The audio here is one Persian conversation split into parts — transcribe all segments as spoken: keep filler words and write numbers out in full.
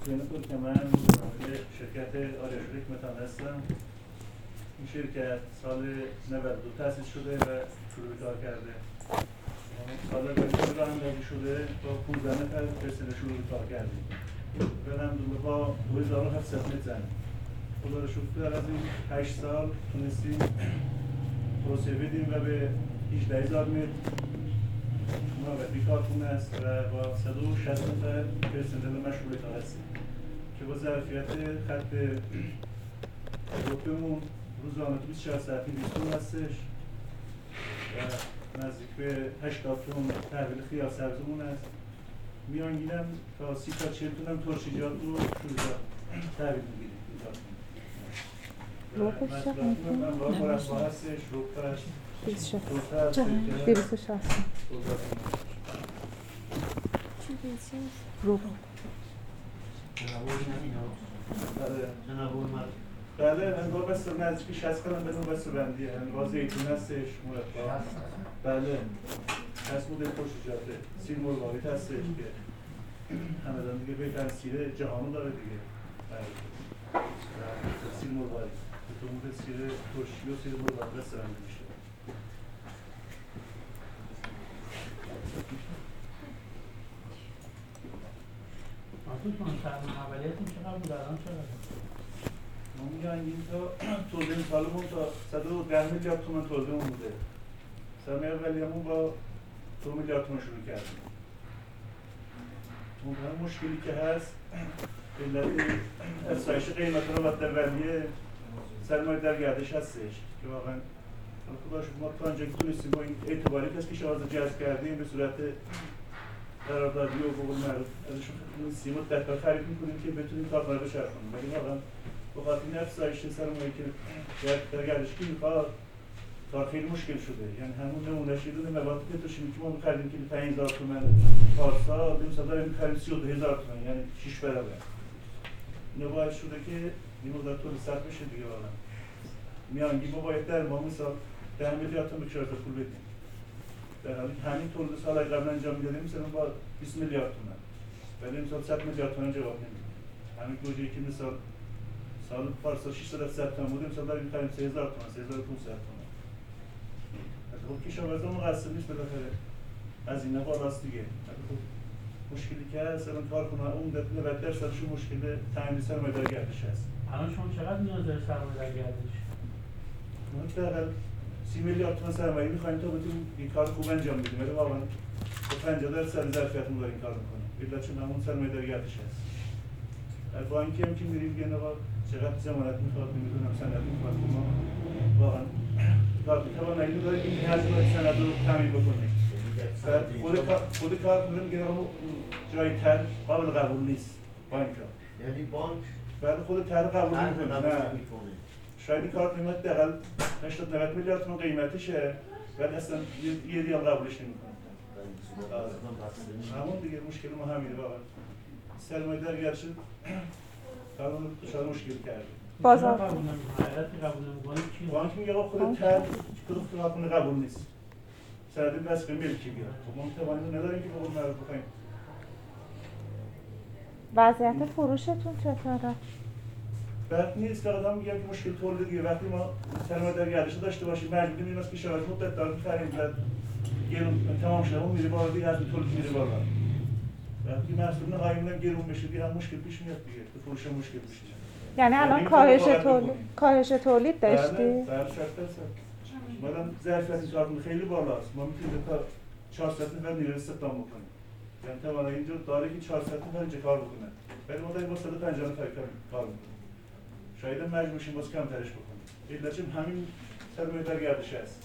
اینطور که من شرکت آریاشوریک متان هستم. این شرکت سال نود و دو تأسیس شده و شروع به کار کرده. سال نود و دو هم تأسیس شده با پانزده نفر پرسنل شروع به کار کردیم. الحمدلله با دو هزار و هفتصد متر زمین. خدا رو شکر در از این هشت سال تونستیم توسعه بدیم و به هجده هزار متر محوطه کارخونه است و با صد و شصت نفر پرسنل مشغول کار هستیم که با ظرفیت خط روپمون روزانه بیست و چهار ساعتی بیست تن هستش و نزدیک به هشتاد تن تحویل خیار سبزمون است. میانگینم تا سی تا چهل تن هم ترشیجات رو شروع تحویل میگیریم. روپش چقدر؟ من با مربا هستش، روپش بیست و دوست شصت بیست و شصت روپ بله، انگار بسته نزدیکی شصت کنم بدون بسته بندیه، انگار زیتون هستش، مربا بله، هست مدل ترشیجاته، سیر مرغابی هستش که همدان دیگه بهترین سیر جهانو داره دیگه. سیر مرغابی تو مورد سیر ترشی و سیر مرغابی بسته بنده میشه. آتون سرمون اولیتون چقدر بود الان چقدر؟ ما میگن تا توزیع سالمون تا صد و ده میلیارد تومان توزیعمون بوده. سرمایه اولیه‌مون با دو میلیارد تومان شروع کردیم. اون مشکلی که هست علت افزایش قیمت‌ها و اولیه سرمایه در گردش هستش که واقعا خدا شکر ما تا اینجا که تونستیم با این اعتباری که از کشاورز جذب کردیم به صورت قراردادی و بقول معروف ازشون سی مدت خرید میکنیم که بتونیم کارخانه رو بچرخونیم. ولی واقعا به خاطر این افزایش سرمایه‌ای که در گردش که میخواد کار خیلی مشکل شده. یعنی همون نمونه‌اش یه دونه مواد پتروشیمیکی ما می‌خریدیم که پنج هزار تومان پارسال امسال داریم می‌خریم سی و دو هزار تومان، یعنی شش برابر. اینو باعث شده که این مقدار تولید سخت بشه دیگه. واقعا میانگین ما باید در ماه مثلا ده میلیارد تومان به کشاورز پول بدیم. در حالی که همین تولید سال قبل انجام می‌دادیم مثلا با بیست میلیارد تومان، ولی امسال صد میلیارد تومان جواب نمیده. همین گوجه‌ای که مثلا سال پارسال ششصد صد تومان بود امسال داریم می‌خریم سه هزار تومان، سه هزار و پانصد تومان. خب کشاورزا مقصر نیست بالاخره از این بالاست دیگه. خب مشکلی که هست الان کارخونه اون نود درصدشون مشکل تامین سرمایه در گردش هست. الان شما چقدر نیاز دارید سرمایه در گردش؟ ما حداقل سی میلیارد تومان سرمایه می‌خوایم تا بتونیم این کار خوب انجام بدیم. ولی واقعا با پنجاه درصد ظرفیتمون داریم کار می‌کنیم. علت چون همون سرمایه در گردش هست. در بانکی هم که می‌ریم میگن آقا چقدر ضمانت می‌خواد نمی‌دونم سند می‌خواد ما واقعا کار توانایی داره این هزینه سند رو تامین بکنه. خود خود کار میگه جای تر قابل قبول نیست بانک‌ها. یعنی بانک بعد خود تر قبول نمی‌کنه. شاید این کار قیمت دقیقاً هشتاد نود میلیارد تومان قیمتشه ولی اصلا یه ریال قبولش نمی‌کنه. همون دیگه مشکل ما همینه واقعا. سرمایه در گردش کارو دچار مشکل کرده. بازار قبول نمی‌کنه. حالتی قبول نمی‌کنه چی؟ بانک میگه آقا خود تر خود کارخونه قبول نیست. سند بس به ملکی بیاد. خب ما توانی نداریم که بقول معروف بخوایم. وضعیت فروشتون چطوره؟ بعد نیست که آدم میگم که مشکل تولید دیگه وقتی ما سرمایه در گردش داشته باشیم مجبوریم این است که شرایط مدت دار می‌خریم بعد گرون تمام شده اون میره بالا دیگه از تولید میره بالا. وقتی محصول نهاییمون گرون بشه دیگه هم مشکل پیش میاد دیگه. تو فروش مشکل میشه. یعنی الان کاهش تولید کاهش تولید داشتی؟ بله، صد درصد. ما الان ظرفیت کارمون خیلی بالاست. ما میتونیم تا چهارصد نفر نیروی استخدام بکنیم. یعنی توانایی اینجا داره که چهارصد نفر اینجا کار بکنه. ولی ما داریم با صد و پنجاه نفر کار میکنیم. شاید مجبور شیم باز کمترش بکنیم. علتش همین سرمایه در گردش است.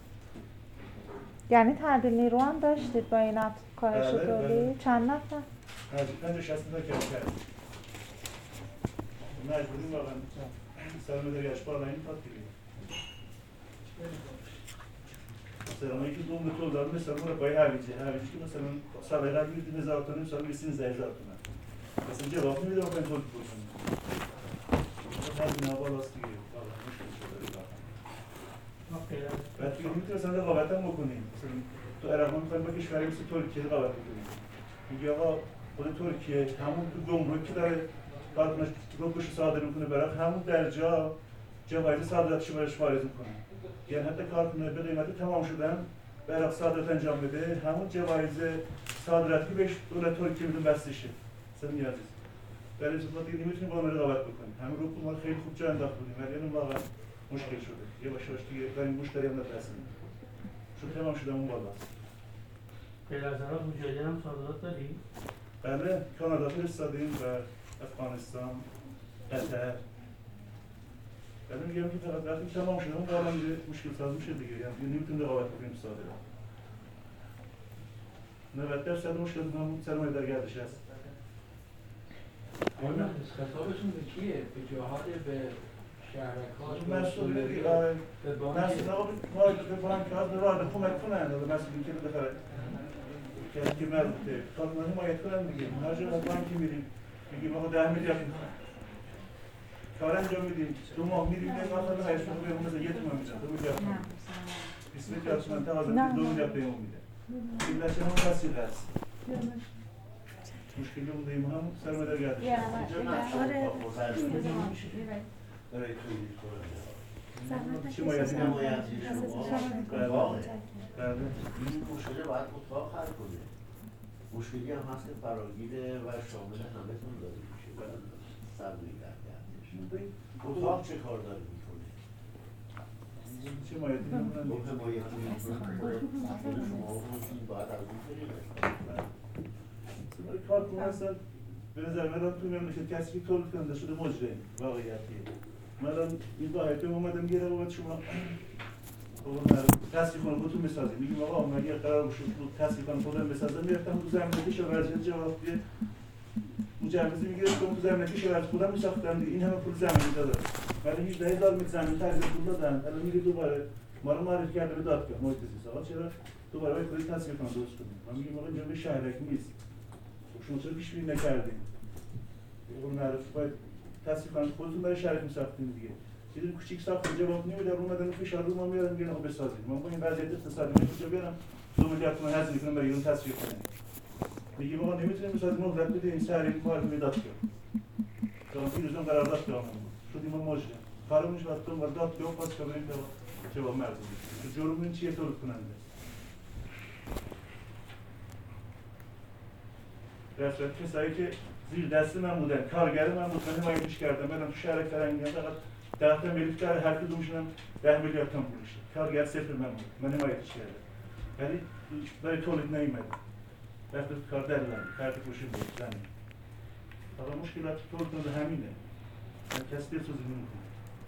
یعنی تعدیل نیرو هم داشتید با این کاهش بله، تولید؟ بله. چند نفر؟ نزدیک پنجاه شصت نفر کار کردیم. مجبوریم واقعا سرمایه در گردش بالا این کار دیگه. سرمایه‌ای که دوم تولید داره مثلا مربای هویجی، هویجی که مثلا سال قبل می‌دید هزار تومان، سال می‌رسید سیزده هزار تومان. مثلا جواب نمیده با این تولید بکنیم. هزینه بالاست دیگه، واقعا مشکل شده دیگه. اوکی. بعد دیگه می‌تونیم مثلا رقابت هم بکنیم. مثلا تو عراق ما می‌خوایم با کشوری مثل ترکیه رقابت بکنیم. میگه آقا خود ترکیه همون تو گمرکی داره کارکناش روکش صادر میکنه برای همون درجا جوایز صادراتش برش واریز میکنه. یعنی حتی کارکنه به قیمت تمام شدن برای صادرات انجام بده همون جوایز صادراتی بهش دولت ترکیه میدون بستشه. اصلا نیازی است. در این صورت دیگه نمیتونیم با ما رقابت بکنیم. همین رو ما خیلی خوب جا انداخت بودیم ولی الان واقعا مشکل شده. یه باشه باشه دیگه داریم مشتری هم نترسیم. چون تمام شده اون بالاست. غیرازرات مجاهدین هم صادرات داریم؟ بله، کانادا فرستادیم و افغانستان، قطر. ولی میگم که فقط وقتی تمام شده اون بالا میره مشکل ساز میشه دیگه. یعنی نمیتونیم رقابت بکنیم صادرات. نود درصد مشکل هم سرمایه در گردش هست. آیا خطابشون به کیه؟ به جهاد به شهرکات؟ مسئولی دیگه به بانک؟ مسئولی ها به بانک ها به وارد کمک کنند و مسئولی که بخواه کسی که مربوطه کارکنان حمایت کنند دیگه. هر جا از بانکی میریم میگیم آقا ده میلیارد کار انجام میدیم دو ماه میریم یک آخر به هشت ماه بیرون مثلا یه تومن میدن دو میلیارد تومن بیست میلیارد تومن تقاضا دو میلیارد بیرون میده این لچه همون وسیل هست مشکلی اون دیم هم سرمایه در گردش برای تولید کننده چی مایزی هم حمایتی شما واقعه این مشکل باید اتفاق حل کنه مشکلی هم هست که فراگیر و شامل همه تون داره میشه باید سرمایه در گردش اتفاق چه کار داره میکنه چی مایزی هم با حمایتی میکنه شما رو باید از اون بریم کار کنه هستن به نظر من توی مملکت کسی که تولید کننده شده مجرم واقعیتیه من این واحد اومدم گیره بود شما تصفیه کنم خودتون بسازیم میگیم آقا من یه قرار شد تصفیه کنم خودم بسازم میرفتم تو زمینه کشاورزی جواب بیه مجوزی میگرفتم تو زمینه کشاورزی خودم میساختم این همه پول زمینی دادم ولی هیچ هزار متر زمین تحویل پول دادن الان میگه دوباره ما رو معرفی کرده به دادگاه محیط زیست آقا چرا دوباره باید خودت تصفیه کنم درست کنیم من میگم آقا اینجا به شهرک نیست شما چرا پیش بینی نکردیم اون معرفی باید تصفیه کنم خودتون برای شهرک میساختیم دیگه یه دونه کوچیک ساختیم جواب نمیده رو اومدن فشار رو ما میارن میگن آقا بسازید من با این وضعیت اقتصادی کجا برم دو میلیارد تومان هزینه کنم برای اون تصفیه کنم میگیم آقا نمیتونیم بسازیم مهلت بده این سری معرفی دادگاه تا پیروزون قرارداد دادم شدیم ما مجرم کارمونش وقت تو وارد دادگاه پاس کنیم جواب مردم جرم این چیه تولید کننده رفتن کسایی که زیر دست من بودن کارگر من بود من حمایتش کردم برم تو شهر فرنگی فقط ده تا میلیارد کرد هر کدومشون ده میلیارد تومان پولش کارگر صفر من بود من حمایتش کردم ولی برای تولید نیومد وقتی کار دلن کارت پوشی بود زمین فقط مشکلات تولید کننده همینه من کسی دلسوزی نمیکنه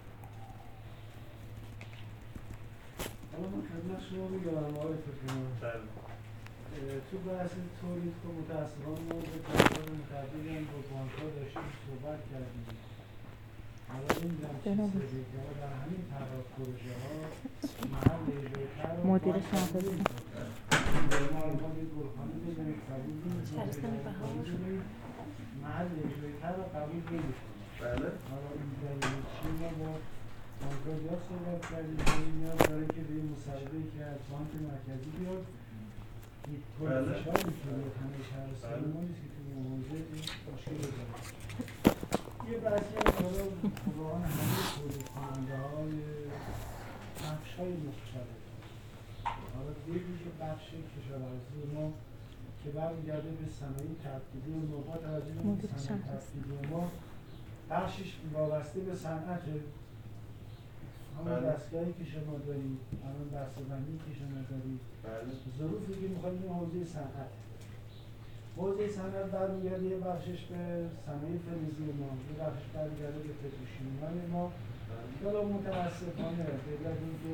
حالا من خدمت شما میگم آقای فکرمان تو بحث تولید که متاسفانه ما به تجربه متعددی هم با بانک‌ها داشتیم صحبت کردیم حالا نمیدونم چی سری که در همین طرح پروژه ها محل اجرای کار رو مدیر شهر ما ما به برخانه بزنیم قبول نمی‌کنیم محل اجرای کار رو قبول نمی‌کنیم بله حالا این دلیل چی ما با بانک‌ها زیاد صحبت کردیم نیاز داره که به این مصوبه‌ای که از بانک مرکزی بیاد بله. فشار می‌کنه همه شهرستان ما نیست که تو این حوزه این مشکل داره. یه بحثی هم حالا واقعا همه تولید کننده‌های بخش‌های مختلف. حالا دیدی که بخش کشاورزی ما که برمیگرده به صنایع تبدیلی و ما توجه به صنایع تبدیلی ما بخشش وابسته به صنعته. همون دستگاهی که شما دارید، همون بسته‌بندی که شما دارید، ظروفی که می‌خواید این حوزه صنعت. حوزه صنعت برمیگرده یه بخشش به صنایع فلزی ما، یه بخشش برمیگرده به پتروشیمیای ما. حالا متأسفانه به علت اینکه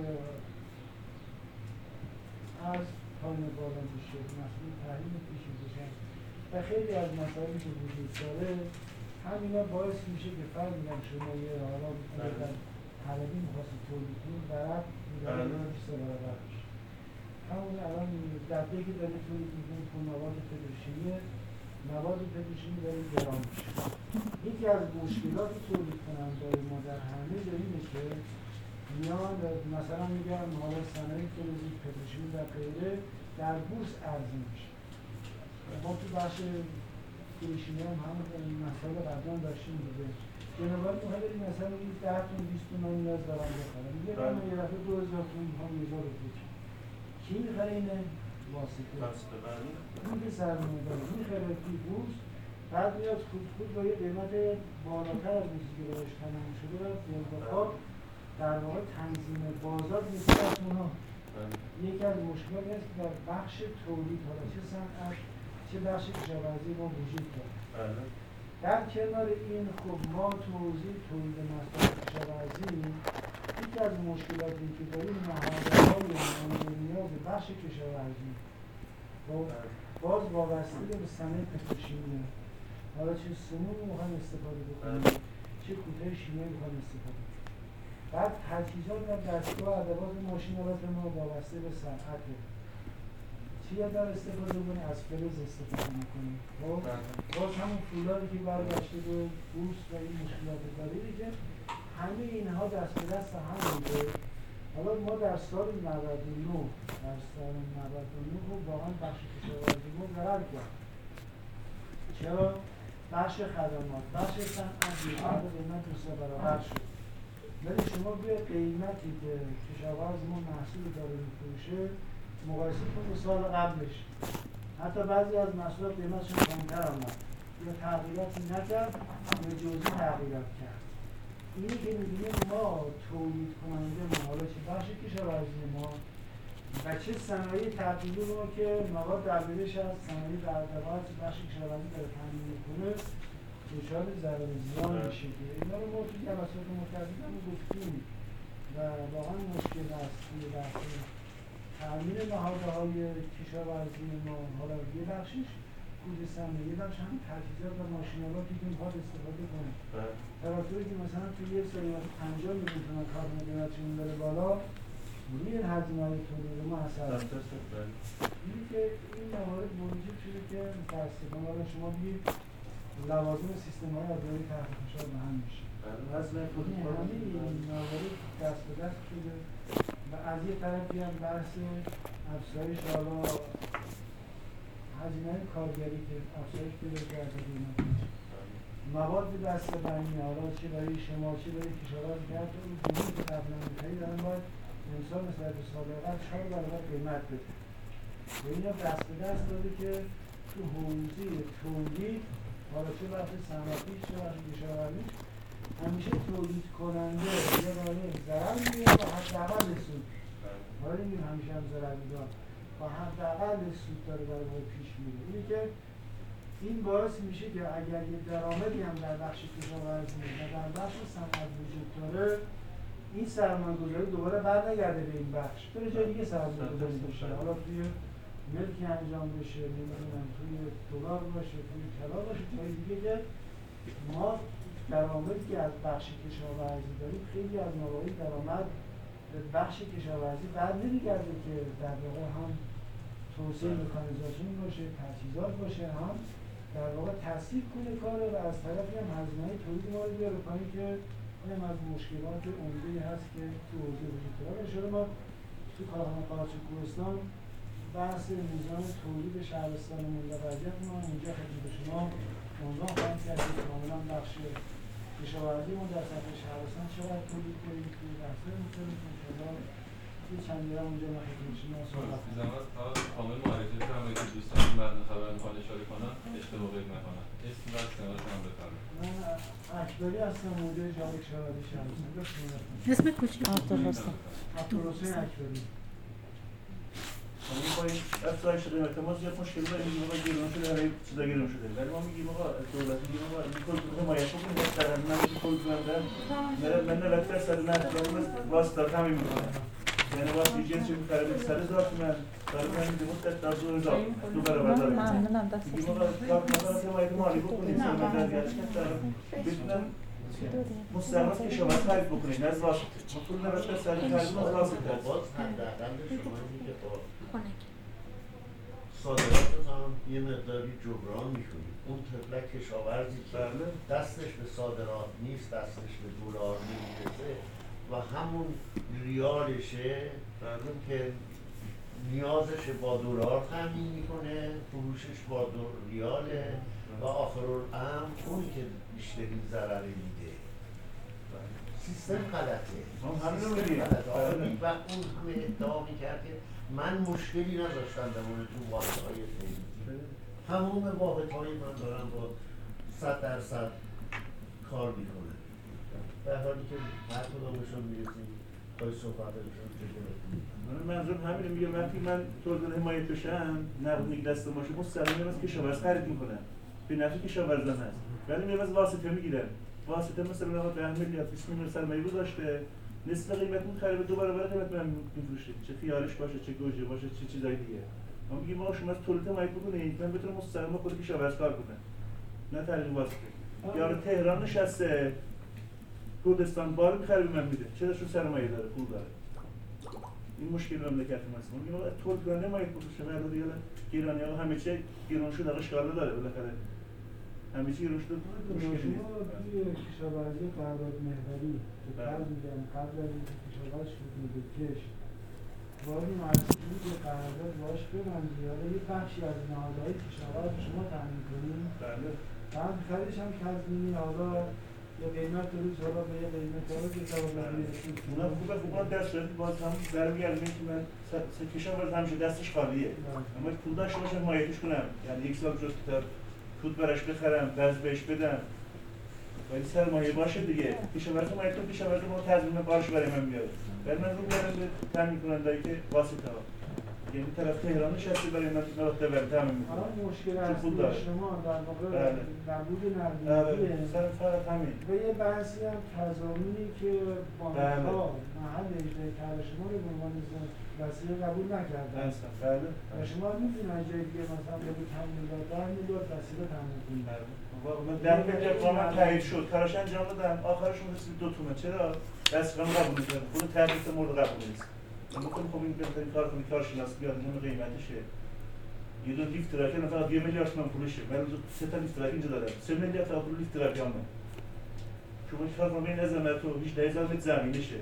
از پایین بالا میشه، مسئول تحریم پیشی بشن و خیلی از مسائلی که وجود داره همینا باعث میشه که فرض میگم شما یه حالا حلبی می‌خواستید تولید کنید برد می‌داره اینا بیست برابر میشه همون الان دبه که دارید تولید می‌کنید که مواد پتروشیمیه مواد پتروشیمی داره گران میشه یکی از مشکلات تولید کننده‌های ما در همه جا اینه که میان مثلا میگم حالا صنایع فلزی پتروشیمی و غیره در بورس عرضه میشه ما تو بخش فروشینه هم همون مسائل قبلا داشتیم دیگه. بنابراین اونها بریم مثلا این ده تون بیست تون نیاز دارم بخرم. میگه من یه دفعه دو هزار تون میخوام یه هزار روپیه. کی میخره اینه؟ واسطه. واسطه بله. این که سرمایه داره میخره توی بورس، بعد میاد خود خود با یه قیمت بالاتر از اون چیزی که بهش تمام شده انتخاب در واقع تنظیم بازار میشه از اونها. یکی از مشکلاتی هست که در بخش تولید، حالا چه صنعت چه بخش کشاورزی ما وجود داره. در کنار این خب ما تو حوزه تولید محصولات کشاورزی یکی از مشکلاتی که داریم نهادهای مورد نیاز بخش کشاورزی خب باز وابسته به صنایع پتروشیمیه. حالا چه سموم میخوان استفاده بکنیم چه کوتاه شیمیایی میخوان استفاده بکنیم. بعد تجهیزات و دستگاه ادوات ماشین‌آلات ما وابسته به صنعته. چی در استفاده کنیم؟ از فلز استفاده میکنیم. خب باز همون پولایی که برگشته به بورس و این مشکلات داره که همه اینها دست به دست هم بوده. حالا ما در سال نود و نه در سال نود و نه خب واقعا بخش کشاورزی ما ضرر کرد. چرا؟ بخش خدمات، بخش صنعت بیشتر قیمت دو سه برابر شد. ولی شما به قیمتی که کشاورز ما محصول داره میفروشه مقایسه کن با سال قبلش، حتی بعضی از محصولات قیمتشون کمتر آمد یا تغییراتی نکرد یا جزئی تغییرات کرد. اینی که می‌بینیم ما تولید کننده ما، حالا چه بخش کشاورزی ما و چه صنایع تبدیلی ما که مواد درآمدش از صنایع برده‌بار بخش کشاورزی داره تامین می‌کنه دچار ضرر زیان میشه که اینا رو ما توی جلسات متعدد گفتیم و واقعا مشکل است توی بحث تامین نهادهای کشاورزی ما. حالا یه بخشش کود صنایع، یه بخش همین تجهیزات و ماشین‌آلاتی که میخواد استفاده کنه. تراکتوری که مثلا توی یه سری پنجاه میلیون تومان کارخونه قیمتشون بره بالا روی این هزینه‌های تولید ما اثر می‌ذاره. اینی که این موارد موجب شده که متأسفانه شما بگید لوازم سیستم‌های اداری تحت فشار به هم میشه. این همه این موارد دست به دست شده و از یه طرفی هم بحث افزایش حالا هزینه کارگری که افزایش پیدا کرده قیمت مواد دست بندی، حالا چه برای شما چه برای کشاورز که حتی اون زمینی که قبلا می‌خرید الان باید امسال نسبت به سال قبل چهار برابر قیمت بده. و اینا دست به دست داده که تو حوزه تولید، حالا چه بحث صنعتی چه بحث کشاورزی، همیشه تولید کننده یه برای ضرر می‌بینه و حداقل سود. حالا نمی‌گیم همیشه هم ضرر می‌بینه و حداقل سود داره برای پیش میره. اینه که این باعث میشه که اگر یه درآمدی هم در بخش کشاورزی و در بخش صنعت وجود داره، این سرمایه‌گذاری دوباره برنگرده به این بخش، بره جای دیگه سرمایه‌گذاری بشه. حالا توی ملکی انجام بشه، نمیدونم توی دلار باشه، توی طلا باشه، جای دیگه که ما درآمدی که از بخش کشاورزی داریم خیلی از مواقع درآمد به بخش کشاورزی بر نمیگرده که در واقع هم توسعه مکانیزاسیون باشه، تجهیزات باشه، هم در واقع تسهیل کنه کاره و از طرفی هم هزینه تولید ما رو بیاره پایین که اینم از مشکلات عمده‌ای هست که تو حوزه وجود داره. شده ما تو کارخانه قارچ کوهستان بحث میزان تولید شهرستانمون و وضعیت ما اینجا خدمت شما عنوان خواهیم کرد که کاملا بخش کشاورزی ما در سطح شهرستان چقدر تولید کنیم توی بحث‌های مختلف انشاءالله یه چند دیگه اونجا ما خدمت شما صحبت کنیم. کامل معرفی کنم که دوستان بعد خبر میخوان اشاره کنن اشتباه غیر نکنن. اسم و سنوات هم بفرمایید. من اکبری هستم، مدیر جامعه کشاورزی شهرستان. اسم کوچیک عبدالحسین عبدالحسین اکبری. ما می‌خوایم افزایش قیمت ما زیاد مشکل داریم، این موقع گیرون شده، هر چیزا گیرون شده. ولی ما میگیم آقا دولت میگیم آقا این کل حمایت کنید در من کل کننده من نود درصد نه واسطه کمی می‌کنه. یعنی واسه جنس چه می‌خره سر هزار تومان برای من میگه مدت تا دو هزار دو برابر داره. ممنونم دست میگیم آقا کار مثلا حمایت مالی بکنید مثلا در بتونن مستقیما کشاورز خرید بکنید از واسطه ما کل نود درصد خرید از واسطه باز حداقل شما میگه با صادرات هم یه مقداری جبران می‌کنید. اون طفل کشاورزی که دستش به صادرات نیست، دستش به دلار نمیرسه و همون ریالشه که نیازش با دلار تامین میکنه، فروشش با دو ریاله و آخرالامر اونی که بیشترین ضرر میده. سیستم غلطه. سیستم غلطه. آقا وقت اون همه ادعا میکرد که من مشکلی نذاشتم در مورد تو واحدهای خیلی. تمام واحدهای من دارم با صد درصد کار میکنن. در حالی که هر کدامشون میرسیم پای صحبتشون چه منظورم همینه، میگم وقتی من تولید حمایت بشم نقد یک دسته ماشین مستقیما از کشاورز خرید میکنم، به نفع کشاورزان هست، ولی میگم از واسطه میگیرم. واسطه مثلا ده میلیارد بیست میلیون سرمایه گذاشته، نصف قیمت اون خریده دو برابر قیمت من میفروشه، چه خیالش باشه چه گوجه باشه چه چیزای دیگه. ما میگیم ما شما از تولید حمایت بکنید، من بتونم مستقیما خود کشاورز کار کنم، نه طریق واسطه. یارو تهران نشسته کردستان بار میخره به من میده، چرا؟ چون سرمایه داره، پول داره. این مشکل مملکت ماست. ما میگیم تولید کننده ما یک بخوشه بعد دیگه ایرانی‌ها همه چی گرون شده، اشکال نداره بالاخره. همه چی گرون شده مشکلی نیست. توی کشاورزی قرارداد محوری که قبل میگم قبل از اینکه کشاورز شروع میده کش وارد مسئولی که قرارداد باش ببندی، حالا یه بخشی از نهادهای کشاورز شما تامین کنید. بله. بعد خریدش هم تضمینی، حالا یا قیمت روز حالا به یه قیمت حالا که توابعی اونا خوبه خوبه دست شدید باز هم برمیگردیم که من کشاورز همیشه دستش خالیه، اما پول داشته باشم مایتش کنم، یعنی یک سال جز که پول براش بخرم بعض بهش بدم، ولی سرمایه باشه دیگه. کشاورز مایت کن، کشاورز ما تضمین بارش برای من میاره، ولی من رو میارم به تامین کننده‌ای که واسطه ها، یعنی طرف تهران نشسته برای من نوشته برای تامین میکنه. مشکل اصلی شما در واقع نبود نقدینگیه. سر فقط همین. و یه بحثی هم تضامینی که بانک‌ها محل اجرای کار شما رو به عنوان وسیله قبول نکردن. بله. و شما می‌دونید جای دیگه مثلا به تامین دادن میلیارد وسیله تامین کنید. من در میلیارد قانون تایید شد، کارش انجام دادم، آخرش رسید دو تومن. چرا؟ دست قانون قبول نکردن. خود تبلیغ مورد قبول نیست. میگم خب این بهترین کار کنی، کارشناس بیاد اون قیمتشه. یه دو لیفت تراکی فقط یه میلیارد تومان پولشه. من سه تا لیفت تراکی اینجا دادم. سه میلیارد تا پول لیفت تراکی هم. شما کار کنید این عظمت و هیچ هزار متر زمینشه.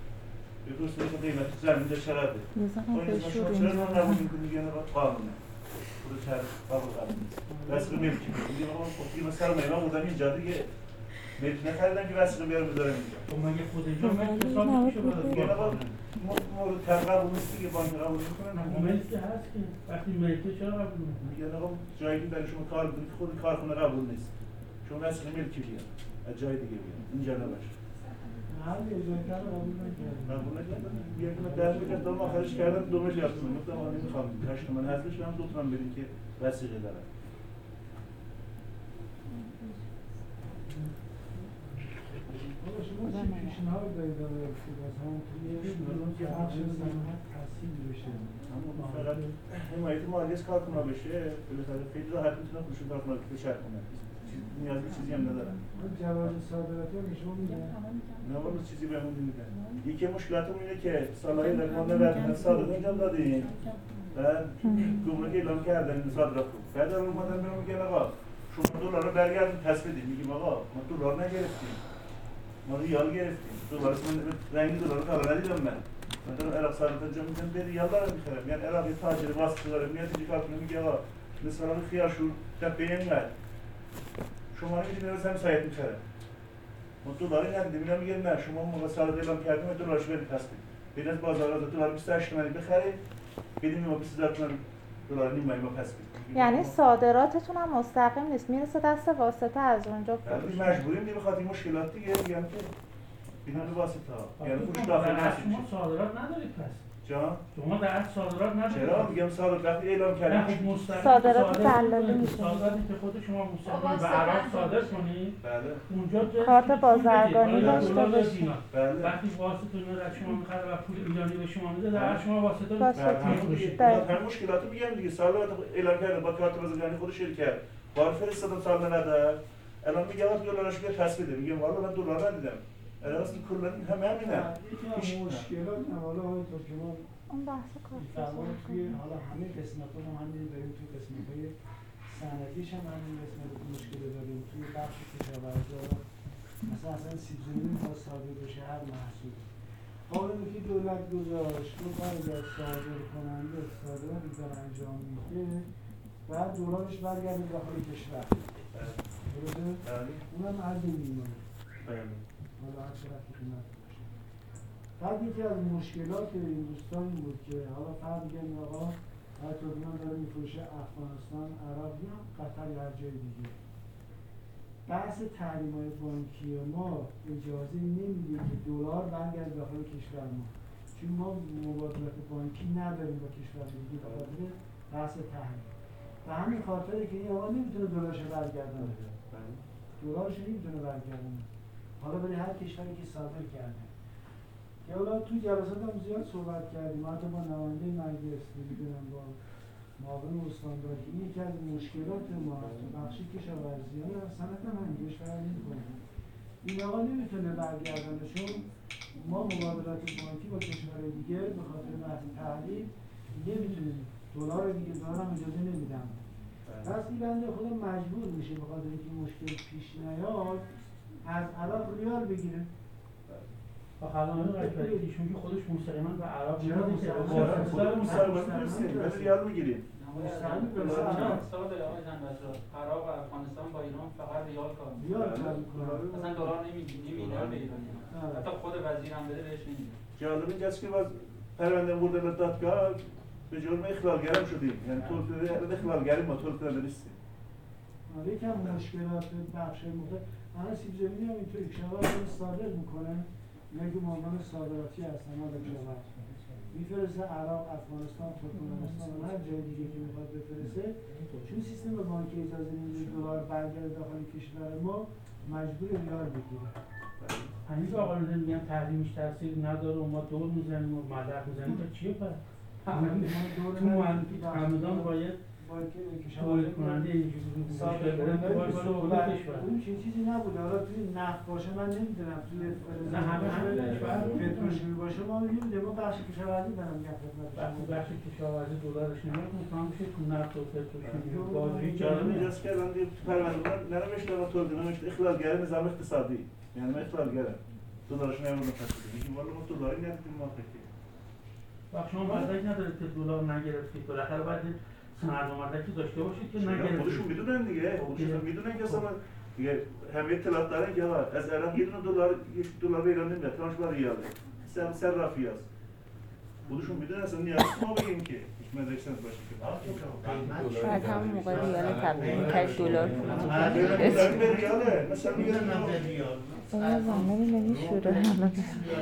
به درست میگم قیمت زمین در چقدره؟ خب شما چرا نه قبول میکنید؟ میگن آقا قانونه. خود چرا قبول قبول نیست. واسه ملکی. میگم آقا خب این مثلا من بودم اینجا دیگه ملک نخریدم که واسه بیارم بذارم اینجا. خب مگه خود اینجا ملک حساب نمیشه باید مورد تقبل نیست دیگه، بانک قبول میکنن. ملک هست که وقتی ملک چرا قبول میکنن؟ میگن آقا جایی که برای شما کار میکنید خود کارخونه قبول نیست، شما واسه ملکی بیان از جای دیگه بیان، اینجا نباشه. هر یه جای کار قبول نکردن. قبول نکردن. بیان که در میکرد دارم آخرش کردم دو میلیارد تومان. گفتم آقا نمیخوام هشت تومن هستش هم دو تومن بدین که وسیله دارم. شما چه پیشنهاد دارید که مثلا توی یه بخش صنعت تحصیل بشه؟ اما فقط حمایت مالی از کارکنان بشه، بالاخره خیلی راحت میتونن خودشون کارکنان رو بشر کنن. نیاز به چیزی هم ندارن. جواز صادراتی هم شما میدن؟ نه والا چیزی بهمون نمیدن. یکی مشکلاتمون اینه که سالهای در ما نبردن صادرات انجام دادیم. بعد گمرک اعلام کردن صادرات رو. بعد اومدن بهمون میگن آقا شما دلار رو برگردون پس بدید. میگیم آقا ما دلار نگرفتیم. ما ریال گرفتیم. دلار من رنگ دلار رو کارا ندیدم من. من دارم عراق صادرات انجام میدم به ریال دارم میخرم. یعنی عراقی تاجر واسطه داره میاد اینجا کار کنه میگه آقا مثلا خیارشور تپه اینقدر شما نمیدونید از هم سایت میخره. ما دلاری ندیدیم. اینا میگن نه شما موقع صادرات اعلام کردیم دلارش برید پس بدید. بدید از بازار دلار بیست و هشت تومانی بخرید. بدیم ما بیست هزار تومان دلار نیم ما پس بدید. یعنی صادراتتون هم مستقیم نیست، میرسه دست واسطه از اونجا فروش. مجبوریم دیگه بخاطر مشکلات دیگه میگم که اینا به واسطه ها. یعنی فروش داخل نشه. شما صادرات ندارید پس. جان؟ شما در صادرات ندارید. چرا؟ میگم صادرات وقتی اعلام کردیم صادرات دلالی میشه. صادراتی که خود شما مستقیم به عراق صادر کنید. بله. اونجا کارت بازرگانی داشته باشید. بله. وقتی واسطه رو از شما میخره و پول ایرانی به شما میده، در شما واسطه رو واسطه. همین مشکلاتو میگم دیگه. سال بعد اعلام کردن با کارت بازرگانی خود شرکت. بار فرستادم سال نداد. الان میگه آقا دلارش بیاد پس بده. میگم والا من دلار ندیدم. الان اصلا کلا همه همینه. یکی از مشکلات نه حالا همینطور که ما اون بحث کارت توی حالا همه قسمت‌ها ما همین داریم، توی قسمت‌های صنعتیش هم همین قسمت مشکل داریم. توی بخش کشاورزی مثلا اصلا سیب زمینی با صادر بشه هر محصول قانونی که دولت گذاشت رو برگرد صادر کننده صادراتی در انجام میده بعد دلارش برگرده داخل کشور درسته؟ اونم عرض میمونه حالا هر چقدر که قیمت باشه. بعد یکی از مشکلات این دوستان این بود که حالا فرد میگن آقا هر توربینان داره میفروشه افغانستان، عراق یا قطر یا هر جای دیگه. بحث تحریم‌های بانکی ما اجازه نمیده که دلار برگرده داخل کشور ما، چون ما مبادلات بانکی نداریم با کشور دیگه به خاطر بحث تحریم. به همین خاطره که این آقا نمیتونه دلارش برگردونه، دلارش نمیتونه برگردونه. حالا برای هر کشوری که صادر کرده که حالا تو جلسات هم زیاد صحبت کردیم، حتی با نماینده مجلس نمیدونم با معاون استاندار که این یکی از مشکلات ما هست بخشی کشاورزیان صنعت هم همینجوریش فرق نمی‌کنه. این آقا نمیتونه برگردونه چون ما مبادلات بانکی با کشورهای دیگه به خاطر بحث تحریم نمیتونیم، دلار دیگه دلار هم اجازه نمیدن. پس این بنده خدا مجبور میشه به خاطر اینکه مشکل پیش نیاد از عراق ریال بگیره. و خلانه قیفری ایشون که خودش مستقیما به عراق میاد که خودمون مستقیما میرسیم ولی ریال میگیریم. عراق و افغانستان با ایران فقط ریال کار میکنن، اصلا دلار نمیدن به ایرانی، حتی خود وزیر هم بده بهش نمیدن. جالب اینجاست که باز پرونده برده به دادگاه به جرم اخلالگرم شدیم، یعنی طور اخلالگری ما طور کننده نیستیم. یکی از مشکلات بخش مختلف الان سیب زمینی هم اینطوری کشاورز صادر میکنه، اینا که عنوان صادراتی هستن حالا کشاورز میفرسته عراق، افغانستان، ترکمنستان و هر جای دیگه که میخواد بفرسته، چون سیستم بانکی اجازه نمیده دلار برگرده داخل کشور ما مجبور ریال بگیره. همین که آقا نظر میگن تحریمش تاثیر نداره و ما دور میزنیم و مدرک میزنیم تا چیه پس؟ تو همدان باید تولید کننده اینجوری صادر کننده اون چیزی نبوده. حالا توی نفت باشه من نمیدونم، توی نه همه همه پتروشیمی باشه ما میدونیم ما بخش کشاورزی دارم میگم خدمت وقتی بخش کشاورزی دلارش نمیاد مطمئن میشه تو نفت و پتروشیمی و بازی جالب اینجاست که الان دیگه تو پرونده ننوشته و تولید نوشته اخلالگر نظام اقتصادی، یعنی ما اخلالگرم دلارش نمیاد پس میگیم والا ما دلاری ندیدیم ما فکر وقت شما مدرک ندارید که دلار نگرفتید بالاخره باید سند و مدرکی داشته باشید که نگرفتید. خودشون میدونن دیگه، خودشون میدونن که اصلا دیگه همه اطلاعات دارن که از عراق یه دونه دلار یک دلار به ایران نمیاد، تماش برای ریاله. سر صرافی است. خودشون میدونن اصلا نیاز ما بگیم که هیچ مدرک سند باشه که شاید همون موقع ریال تبدیل می‌کرد دلار دلار به ریاله مثلا میگن به ریال اون زمانی نمی‌شوره همون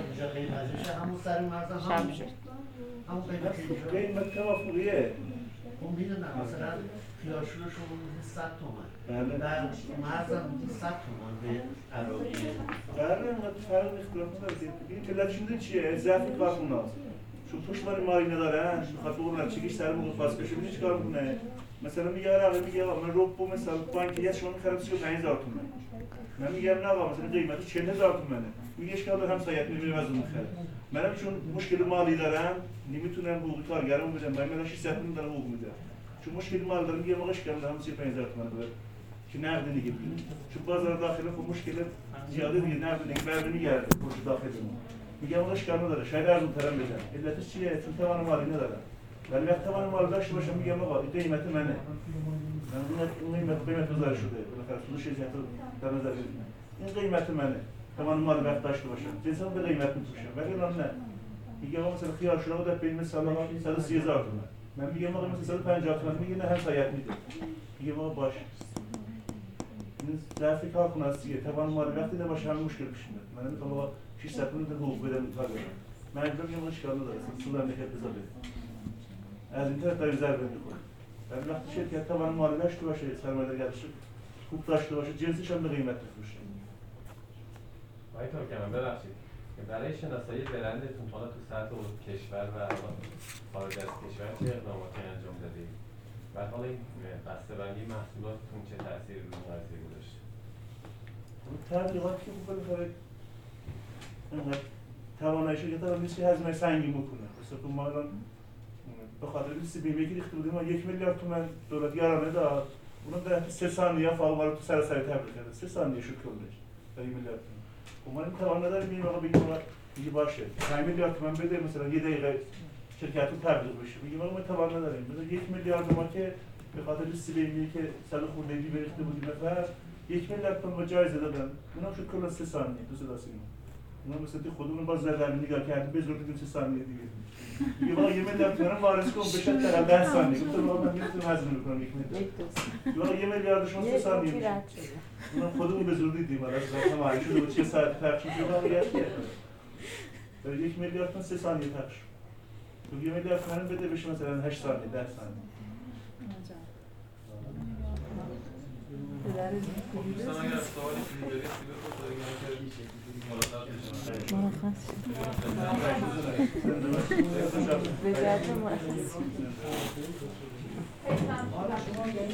همون سر مرز شب شد. همون قیمت قیمت توافقیه. اون میدونم مثلا خیارشور شما میده صد تومن در مرز هم میده صد تومن به عراقیه. بله ما فرق اختلاف نداره. این علتش میدونی چیه؟ ضعف کارخونه‌هاست. چون پشتوانه مالی ندارن، بخاطر اون نتیجهش سر موقع فاز بشه چی کار میکنه؟ مثلا میگه عراقی میگه آقا من ربو مثلا بانکی شما میخرم سی و پنج هزار تومان. من میگم نه آقا مثلا قیمتش چهل هزار تومانه. میگه اشکال داره همسایت میمیره از اون میخره. منم چون مشکل مالی دارم نمیتونم حقوق کارگرمو بدم، من من شصت میلیون دارم حقوق میدم. چون مشکل مالی دارم میگم آقا اشکال داره سی و پنج هزار تومان بده. که نقد دیگه بگیریم. چون بازار داخلی خب مشکل زیاده دیگه نقد دیگه برمیگرده پشت داخلیمون. میگم آقا اشکال نداره شاید از اون طرف بدم. علتش چیه؟ چون توان مالی ندارم. ولی وقتی توان مالی داشته باشم میگم آقا این قیمت منه. من اون قیمت قیمت گذار شده. بالاخره فروش جهت در نظر بگیریم. این قیمت منه. توان مالی وقت داشته باشم. جنسم به قیمت میفروشم. ولی الان نه. میگم آقا مثلا خیار شده بود بین مثلا صد و سی هزار تومان. من میگم آقا مثلا صد و پنجاه تومان میگه نه همسایت میده. میگم آقا باشه. این ضعف کارخونه است دیگه. توان مالی وقتی نباشه همین مشکل پیش میاد. من نمیتونم آقا شصت میلیون حقوق بدم کار بدم. من میگم اشکال نداره. سودم نکرد بذاره. از این طرف داری ضربه میخوره. ولی وقتی شرکت توان مالی داشته باشه، سرمایه‌گرش خوب داشته باشه، جنسش هم به قیمت بفروشه. آقای ترکمن ببخشید که برای شناسایی برندتون حالا تو سطح کشور و خارج از کشور چه اقداماتی انجام دادید؟ و حالا این بسته‌بندی محصولاتتون چه تأثیری روی قضیه گذاشته؟ تبلیغاتی که بالاخره اینقدر توانایی شرکت هم نیست که هزینه سنگین بکنه. مثلا ما الان به خاطر لیست بیمه که ریخته بودیم ما یک میلیارد تومان دولت یارانه داد. اونم در سه ثانیه فاقا ما رو تو سراسری تبلیغ کرده. سه ثانیه شد کلش. در یک میلیارد تومان. خب ما این توان نداریم این واقعا بگیم میگه باشه پنج میلیارد تومان بده مثلا یه دقیقه شرکت رو تبلیغ بشه. میگه ما توان نداریم. مثلا یک میلیارد ما که به خاطر سیبیمی که سال خوردگی بریخته بودیم نفر یک میلیارد تومان ما جایزه دادن. اونم شد کلا سه ثانیه دو صدا سیما. اونم مثلا خودمون باز زدن نگاه کردیم به زور دیدیم سه ثانیه دیگه. میگه واقعا یه میلیارد تومان وارد کن بشه تا ده ثانیه. گفتم واقعا من نمیتونم هضم کنم یک میلیارد. واقعا یه میلیارد شما سه ثانیه میشه. اونم خودمون به زور دیدیم. حالا اصلا معلوم شده بود چه ساعت پخش میشه واقعیت. برای یک میلیارد تومان سه ثانیه پخش. تو یه میلیارد تومان بده بشه مثلا هشت ثانیه ده ثانیه. دوستان اگر سوالی چیزی دارید دیگه مرخص. به جهت مرخص.